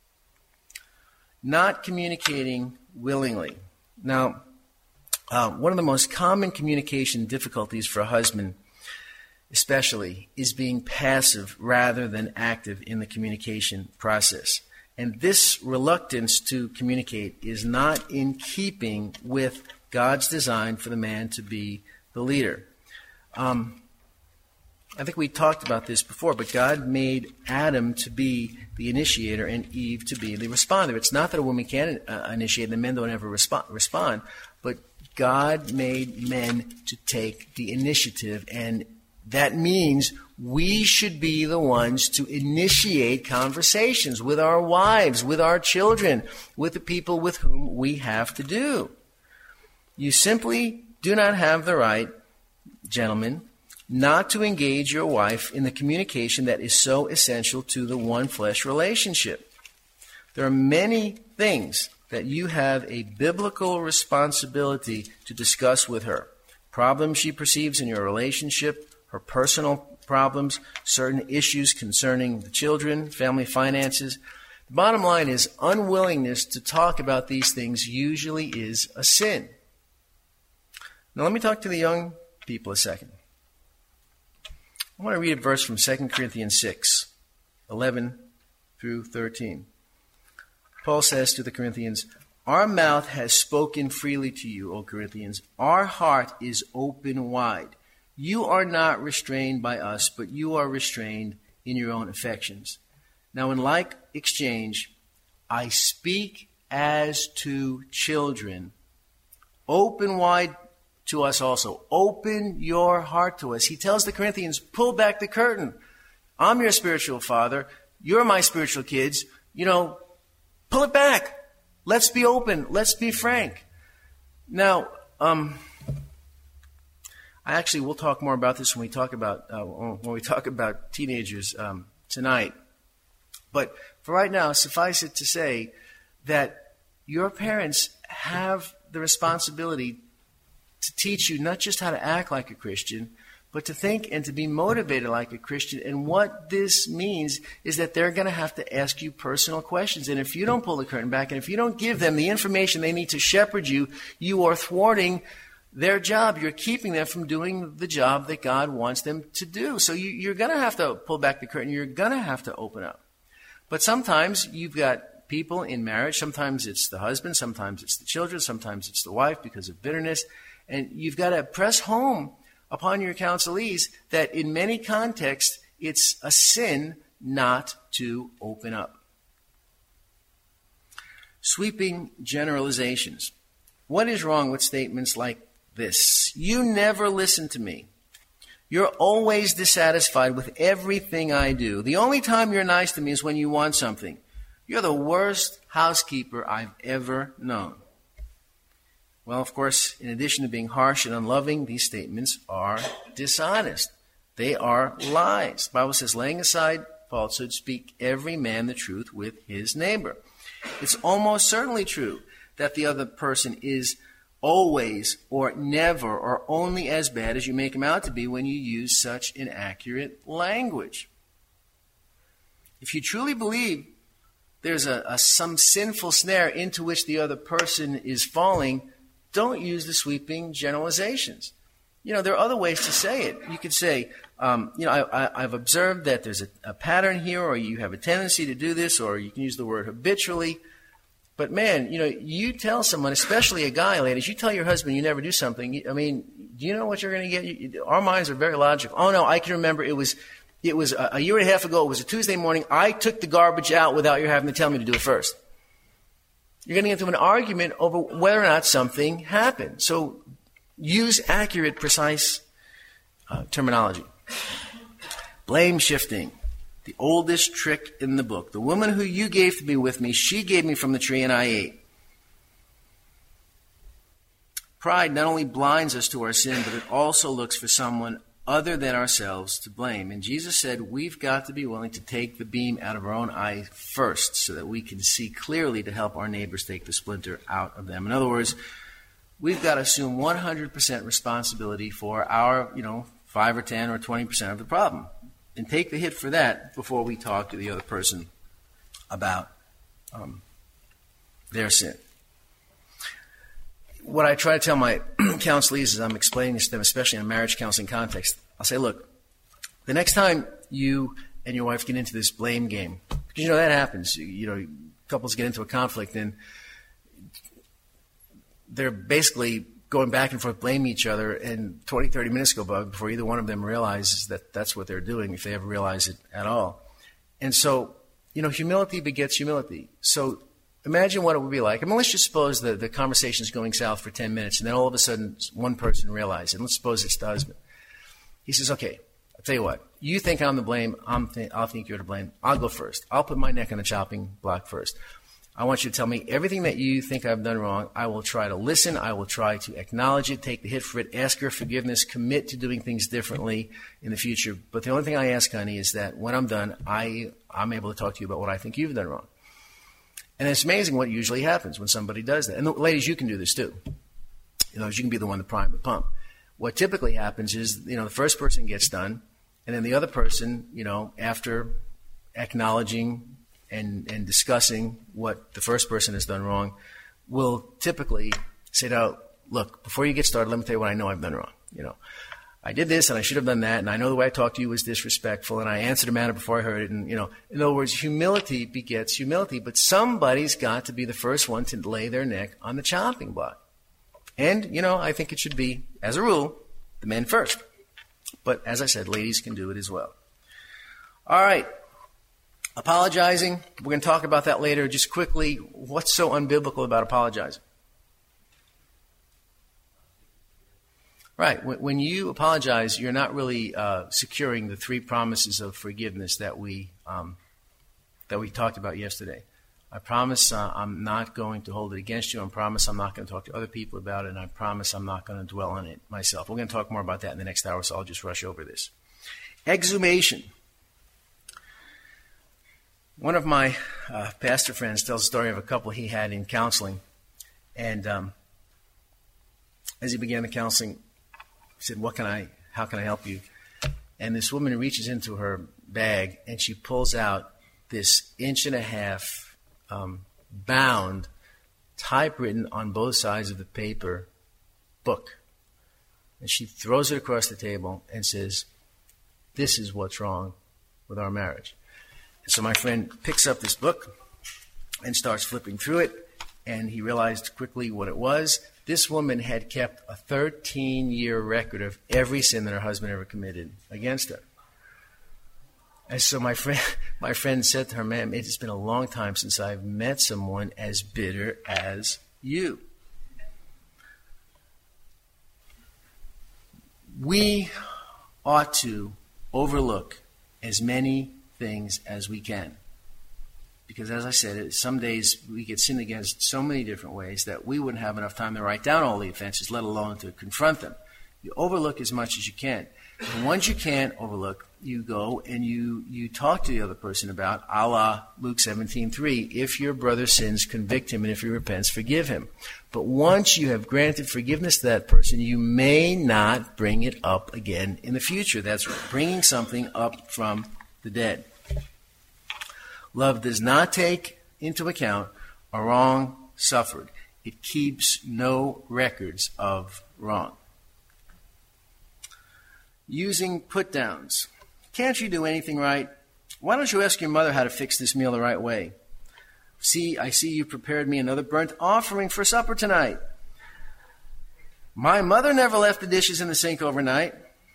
Not communicating willingly. Now, uh, one of the most common communication difficulties for a husband, especially, is being passive rather than active in the communication process. And this reluctance to communicate is not in keeping with God's design for the man to be the leader. Um, I think we talked about this before, but God made Adam to be the initiator and Eve to be the responder. It's not that a woman can uh, initiate and the men don't ever respo- respond, but God made men to take the initiative, and that means we should be the ones to initiate conversations with our wives, with our children, with the people with whom we have to do. You simply do not have the right, gentlemen, not to engage your wife in the communication that is so essential to the one flesh relationship. There are many things that you have a biblical responsibility to discuss with her. Problems she perceives in your relationship, her personal problems, certain issues concerning the children, family finances. The bottom line is unwillingness to talk about these things usually is a sin. Now let me talk to the young people a second. I want to read a verse from Second Corinthians six, eleven through thirteen. Paul says to the Corinthians, our mouth has spoken freely to you, O Corinthians. Our heart is open wide. You are not restrained by us, but you are restrained in your own affections. Now, in like exchange, I speak as to children. Open wide to us also. Open your heart to us. He tells the Corinthians, pull back the curtain. I'm your spiritual father. You're my spiritual kids. You know, pull it back. Let's be open. Let's be frank. Now, um... I actually will talk more about this when we talk about uh, when we talk about teenagers um, tonight. But for right now, suffice it to say that your parents have the responsibility to teach you not just how to act like a Christian, but to think and to be motivated like a Christian. And what this means is that they're going to have to ask you personal questions. And if you don't pull the curtain back, and if you don't give them the information they need to shepherd you, you are thwarting their job. You're keeping them from doing the job that God wants them to do. So you, you're going to have to pull back the curtain. You're going to have to open up. But sometimes you've got people in marriage. Sometimes it's the husband. Sometimes it's the children. Sometimes it's the wife because of bitterness. And you've got to press home upon your counselees that in many contexts, it's a sin not to open up. Sweeping generalizations. What is wrong with statements like this? You never listen to me. You're always dissatisfied with everything I do. The only time you're nice to me is when you want something. You're the worst housekeeper I've ever known. Well, of course, in addition to being harsh and unloving, these statements are dishonest. They are lies. The Bible says, laying aside falsehood, speak every man the truth with his neighbor. It's almost certainly true that the other person is always or never or only as bad as you make him out to be when you use such inaccurate language. If you truly believe there's a, a some sinful snare into which the other person is falling, don't use the sweeping generalizations. You know, there are other ways to say it. You could say, um, you know, I, I, I've observed that there's a, a pattern here, or you have a tendency to do this, or you can use the word habitually. But man, you know, you tell someone, especially a guy, ladies, you tell your husband you never do something. I mean, do you know what you're going to get? You, our minds are very logical. Oh no, I can remember it was, it was a, a year and a half ago. It was a Tuesday morning. I took the garbage out without you having to tell me to do it first. You're going to get into an argument over whether or not something happened. So use accurate, precise uh, terminology. Blame shifting. The oldest trick in the book. The woman who you gave to be with me, she gave me from the tree and I ate. Pride not only blinds us to our sin, but it also looks for someone other than ourselves to blame. And Jesus said we've got to be willing to take the beam out of our own eye first so that we can see clearly to help our neighbors take the splinter out of them. In other words, we've got to assume one hundred percent responsibility for our, you know, five or ten or twenty percent of the problem. And take the hit for that before we talk to the other person about um, their sin. What I try to tell my counselees as I'm explaining this to them, especially in a marriage counseling context, I'll say, look, the next time you and your wife get into this blame game, because you know that happens, you, you know, couples get into a conflict and they're basically going back and forth, blaming each other, and twenty, thirty minutes go by before either one of them realizes that that's what they're doing, if they ever realize it at all. And so, you know, humility begets humility. So imagine what it would be like. I mean, let's just suppose the, the conversation is going south for ten minutes, and then all of a sudden one person realizes it. Let's suppose it's the husband. He says, okay, I'll tell you what. You think I'm to blame. I'm th- I'll think you're to blame. I'll go first. I'll put my neck on the chopping block first. I want you to tell me everything that you think I've done wrong. I will try to listen. I will try to acknowledge it, take the hit for it, ask your forgiveness, commit to doing things differently in the future. But the only thing I ask, honey, is that when I'm done, I, I'm able to talk to you about what I think you've done wrong. And it's amazing what usually happens when somebody does that. And the, ladies, you can do this too. You know, you can be the one to prime the pump. What typically happens is, you know, the first person gets done, and then the other person, you know, after acknowledging and, and discussing what the first person has done wrong, will typically say, "Now, look, before you get started, let me tell you what I know I've done wrong. You know, I did this and I should have done that, and I know the way I talked to you was disrespectful, and I answered a matter before I heard it." And, you know, in other words, humility begets humility, but somebody's got to be the first one to lay their neck on the chopping block. And, you know, I think it should be, as a rule, the men first. But as I said, ladies can do it as well. All right. Apologizing, we're going to talk about that later. Just quickly, what's so unbiblical about apologizing? Right. When you apologize, you're not really uh, securing the three promises of forgiveness that we um, that we talked about yesterday. I promise uh, I'm not going to hold it against you. I promise I'm not going to talk to other people about it. And I promise I'm not going to dwell on it myself. We're going to talk more about that in the next hour, so I'll just rush over this. Exhumation. One of my uh, pastor friends tells a story of a couple he had in counseling. And um, as he began the counseling, he said, "What can I, how can I help you?" And this woman reaches into her bag and she pulls out this inch and a half um, bound, typewritten on both sides of the paper book. And she throws it across the table and says, this is what's wrong with our marriage. And so my friend picks up this book and starts flipping through it, and he realized quickly what it was. This woman had kept a thirteen-year record of every sin that her husband ever committed against her. And so my friend, my friend said to her, ma'am, it has been a long time since I've met someone as bitter as you. We ought to overlook as many things as we can. Because as I said, some days we get sinned against so many different ways that we wouldn't have enough time to write down all the offenses, let alone to confront them. You overlook as much as you can. And once you can't overlook, you go and you, you talk to the other person about, a la Luke seventeen three, if your brother sins, convict him, and if he repents, forgive him. But once you have granted forgiveness to that person, you may not bring it up again in the future. That's bringing something up from the dead. Love does not take into account a wrong suffered. It keeps no records of wrong. Using put-downs. Can't you do anything right? Why don't you ask your mother how to fix this meal the right way? See, I see you prepared me another burnt offering for supper tonight. My mother never left the dishes in the sink overnight.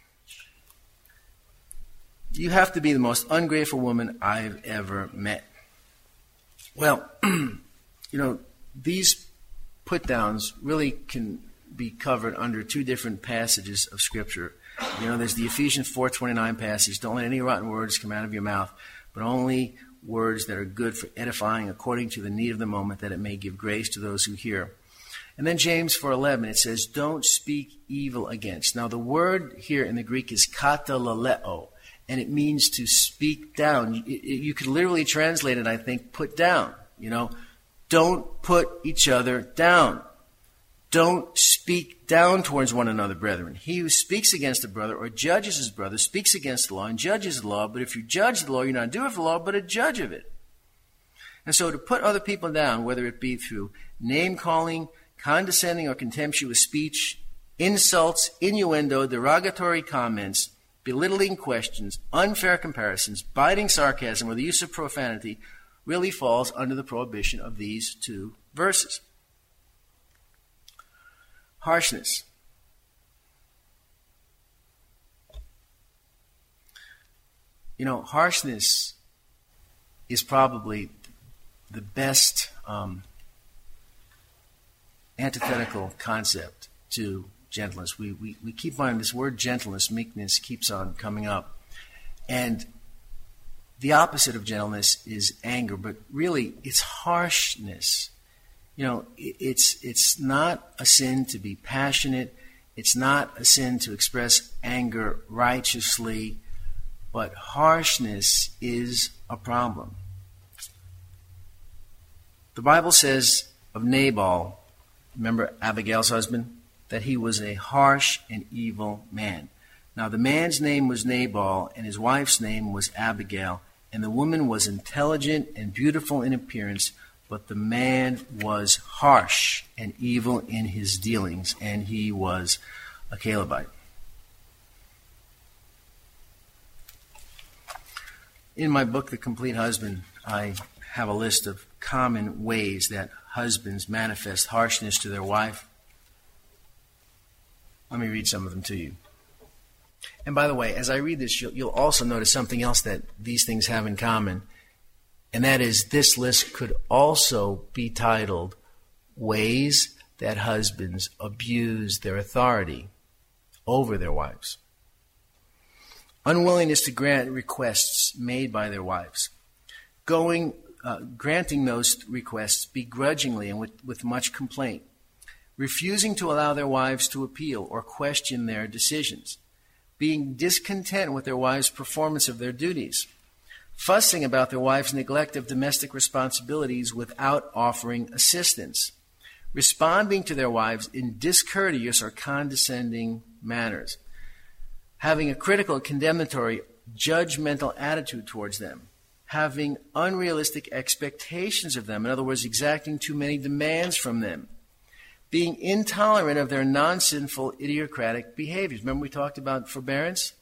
You have to be the most ungrateful woman I've ever met. Well, you know, these put-downs really can be covered under two different passages of Scripture. You know, there's the Ephesians four twenty-nine passage, don't let any rotten words come out of your mouth, but only words that are good for edifying according to the need of the moment, that it may give grace to those who hear. And then James four eleven, it says, don't speak evil against. Now, the word here in the Greek is katalaleo, and it means to speak down. You, you could literally translate it, I think, put down. You know, don't put each other down. Don't speak down towards one another, brethren. He who speaks against a brother or judges his brother speaks against the law and judges the law. But if you judge the law, you're not a doer of the law, but a judge of it. And so to put other people down, whether it be through name-calling, condescending or contemptuous speech, insults, innuendo, derogatory comments, belittling questions, unfair comparisons, biting sarcasm, or the use of profanity, really falls under the prohibition of these two verses. Harshness. You know, harshness is probably the best um, antithetical concept to gentleness. We, we, we keep on, this word gentleness, meekness, keeps on coming up. And the opposite of gentleness is anger, but really it's harshness. You know, it's it's not a sin to be passionate. It's not a sin to express anger righteously, but harshness is a problem. The Bible says of Nabal, remember Abigail's husband, that he was a harsh and evil man. Now, the man's name was Nabal, and his wife's name was Abigail, and the woman was intelligent and beautiful in appearance, but the man was harsh and evil in his dealings, and he was a Calebite. In my book, The Complete Husband, I have a list of common ways that husbands manifest harshness to their wife. Let me read some of them to you. And by the way, as I read this, you'll, you'll also notice something else that these things have in common. And that is, this list could also be titled Ways That Husbands Abuse Their Authority Over Their Wives. Unwillingness to grant requests made by their wives. Going, uh, granting those requests begrudgingly and with, with much complaint. Refusing to allow their wives to appeal or question their decisions. Being discontent with their wives' performance of their duties. Fussing about their wives' neglect of domestic responsibilities without offering assistance. Responding to their wives in discourteous or condescending manners. Having a critical, condemnatory, judgmental attitude towards them. Having unrealistic expectations of them. In other words, exacting too many demands from them. being intolerant of their non-sinful idiosyncratic behaviors. Remember we talked about forbearance?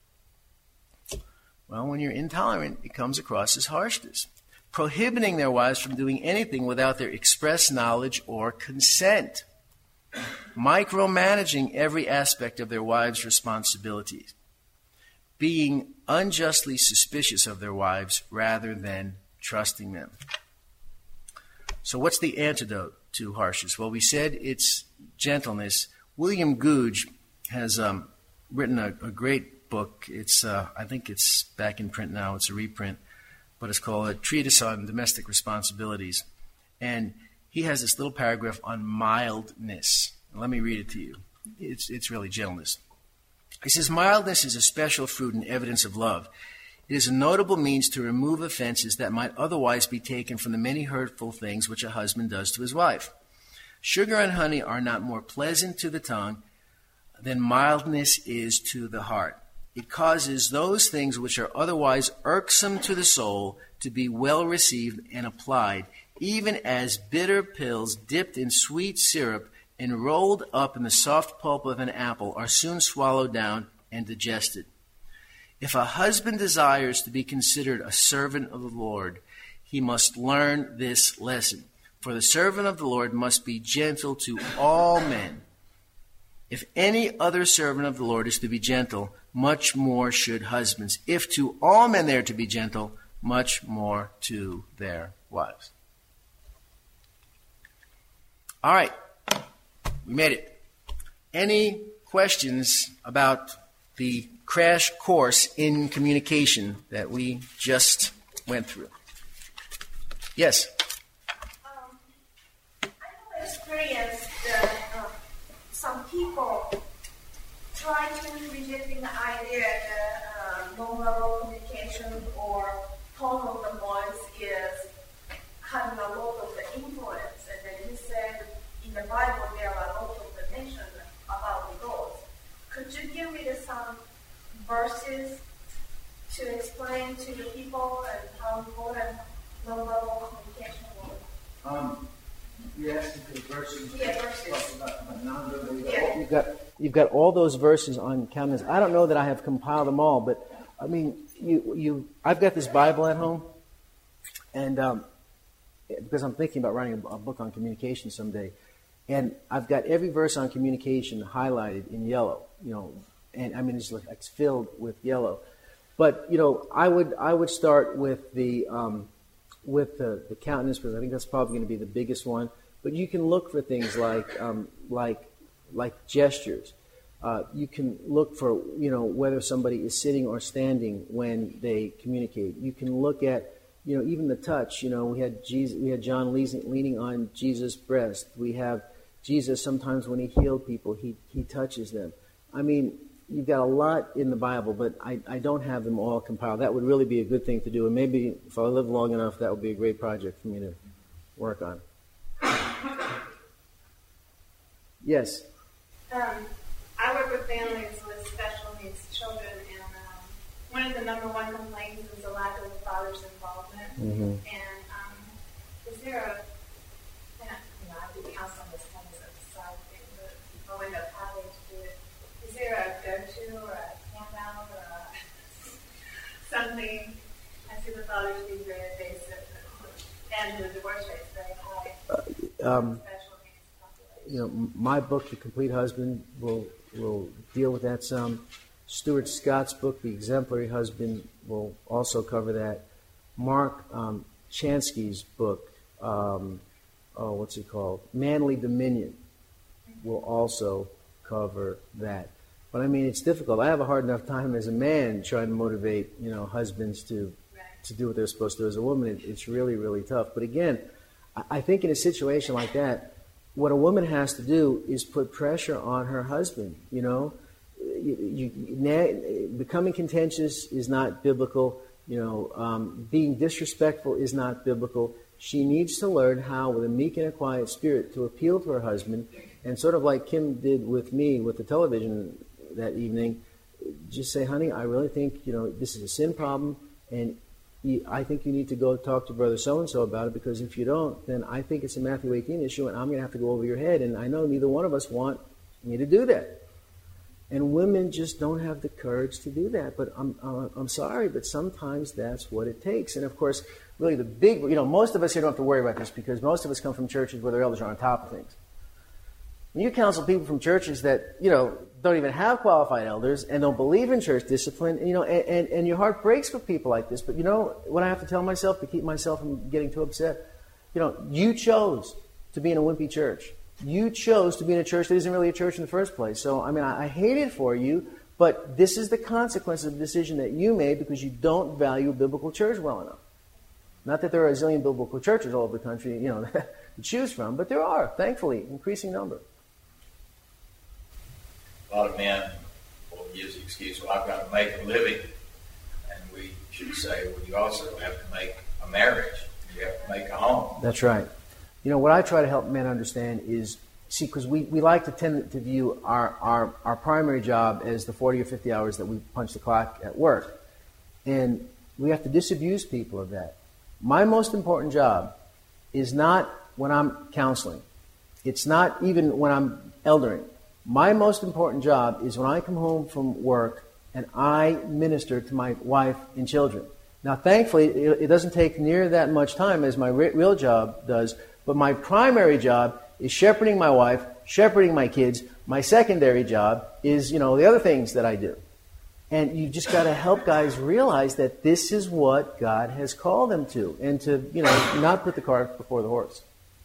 Well, when you're intolerant, it comes across as harshness. Prohibiting their wives from doing anything without their express knowledge or consent. Micromanaging every aspect of their wives' responsibilities. Being unjustly suspicious of their wives rather than trusting them. So what's the antidote to harshness? Well, we said it's gentleness. William Gouge has um, written a, a great book. It's uh, I think it's back in print now. It's a reprint. But it's called A Treatise on Domestic Responsibilities. And he has this little paragraph on mildness. Let me read it to you. It's, it's really gentleness. He says, mildness is a special fruit and evidence of love. It is a notable means to remove offenses that might otherwise be taken from the many hurtful things which a husband does to his wife. Sugar and honey are not more pleasant to the tongue than mildness is to the heart. It causes those things which are otherwise irksome to the soul to be well received and applied, even as bitter pills dipped in sweet syrup and rolled up in the soft pulp of an apple are soon swallowed down and digested. If a husband desires to be considered a servant of the Lord, he must learn this lesson. For the servant of the Lord must be gentle to all men. If any other servant of the Lord is to be gentle, much more should husbands. If to all men they are to be gentle, much more to their wives. All right. We made it. Any questions about the crash course in communication that we just went through? Yes? Um, I have experienced that uh, some people try to rejecting the idea that uh, non-verbal communication or tone of the voice is having a lot of the influence. And then you said in the Bible there are a lot of the mention about those. Could you give me some verses to explain to the people and how important non-verbal communication was? Um, you asked for the verses. Yeah, verses. About, about non-verbal. Yeah. You've got you've got all those verses on countenance. I don't know that I have compiled them all, but I mean, you you. I've got this Bible at home, and um, because I'm thinking about writing a, a book on communication someday, and I've got every verse on communication highlighted in yellow. You know, and I mean it's like it's filled with yellow. But you know, I would I would start with the um, with the, the countenance, because I think that's probably going to be the biggest one. But you can look for things like um, like like gestures. Uh, you can look for, you know, whether somebody is sitting or standing when they communicate. You can look at, you know, even the touch. You know, we had Jesus, we had John leaning on Jesus' breast. We have Jesus sometimes when he healed people, he he touches them. I mean, you've got a lot in the Bible, but I, I don't have them all compiled. That would really be a good thing to do, and maybe if I live long enough, that would be a great project for me to work on. Yes. Um, I work with families with special needs children, and um, one of the number one complaints is the lack of the father's involvement. Mm-hmm. And um, is there a, and I, you know, I do counsel on this kind of side thing, but I'll end up having to do it. Is there a go-to or a handout or a something? I see the fathers being very evasive, and the divorce rate is very high. Uh, um, You know, my book, The Complete Husband, will will deal with that some. Stuart Scott's book, The Exemplary Husband, will also cover that. Mark um, Chansky's book, um, oh, what's it called? Manly Dominion, will also cover that. But I mean, it's difficult. I have a hard enough time as a man trying to motivate, you know, husbands to to do what they're supposed to do. As a woman, it, it's really, really tough. But again, I, I think in a situation like that, what a woman has to do is put pressure on her husband. You know, you, you, na- becoming contentious is not biblical. You know, um, being disrespectful is not biblical. She needs to learn how, with a meek and a quiet spirit, to appeal to her husband, and sort of like Kim did with me with the television that evening, just say, "Honey, I really think, you know, this is a sin problem, and you, I think you need to go talk to Brother so-and-so about it, because if you don't, then I think it's a Matthew eighteen issue, and I'm going to have to go over your head. And I know neither one of us want me to do that. And women just don't have the courage to do that. But I'm, uh, I'm sorry, but sometimes that's what it takes. And, of course, really the big, you know, most of us here don't have to worry about this, because most of us come from churches where their elders are on top of things. When you counsel people from churches that, you know, don't even have qualified elders and don't believe in church discipline, you know, and, and, and your heart breaks for people like this. But you know what I have to tell myself to keep myself from getting too upset? You know, you chose to be in a wimpy church. You chose to be in a church that isn't really a church in the first place. So, I mean, I, I hate it for you, but this is the consequence of the decision that you made because you don't value a biblical church well enough. Not that there are a zillion biblical churches all over the country, you know, to choose from, but there are, thankfully, increasing number. A lot of men will use the excuse, well, I've got to make a living. And we should say, well, you also have to make a marriage. You have to make a home. That's right. You know, what I try to help men understand is, see, because we, we like to tend to view our, our, our primary job as the forty or fifty hours that we punch the clock at work. And we have to disabuse people of that. My most important job is not when I'm counseling. It's not even when I'm eldering. My most important job is when I come home from work and I minister to my wife and children. Now, thankfully, it, it doesn't take near that much time as my re- real job does, but my primary job is shepherding my wife, shepherding my kids. My secondary job is, you know, the other things that I do. And you just got to help guys realize that this is what God has called them to, and to, you know, not put the cart before the horse.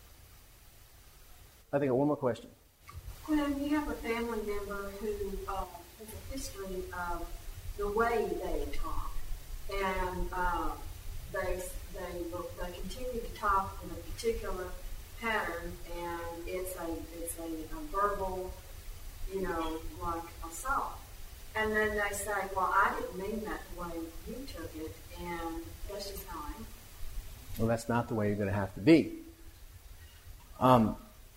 I think I got one more question. When you have a family member who uh, has a history of the way they talk, and uh, they they will, they continue to talk in a particular pattern, and it's a it's a, a verbal, you know, like assault, and then they say, "Well, I didn't mean that the way you took it, and that's just how I am." Well, that's not the way you're going to have to be. Um.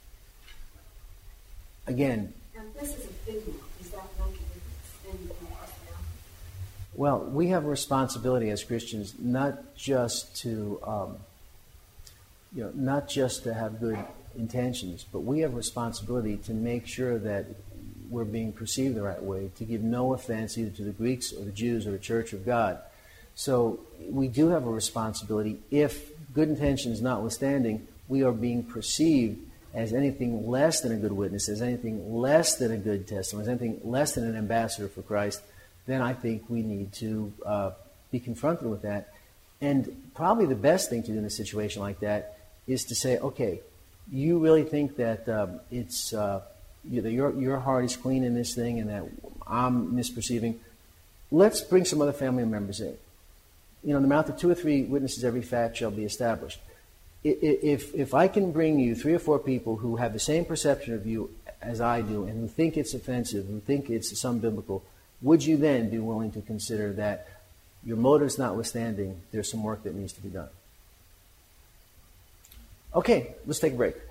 Again. And this is a female. Does that make a difference? Well, we have a responsibility as Christians not just to, um, you know, not just to have good intentions, but we have a responsibility to make sure that we're being perceived the right way, to give no offense either to the Greeks or the Jews or the Church of God. So we do have a responsibility. If good intentions notwithstanding, we are being perceived as anything less than a good witness, as anything less than a good testimony, as anything less than an ambassador for Christ, then I think we need to uh, be confronted with that. And probably the best thing to do in a situation like that is to say, okay, you really think that um, it's uh, you know, your your heart is clean in this thing and that I'm misperceiving. Let's bring some other family members in. You know, in the mouth of two or three witnesses, every fact shall be established. If if I can bring you three or four people who have the same perception of you as I do and who think it's offensive, who think it's some biblical, would you then be willing to consider that your motives notwithstanding, there's some work that needs to be done? Okay, let's take a break.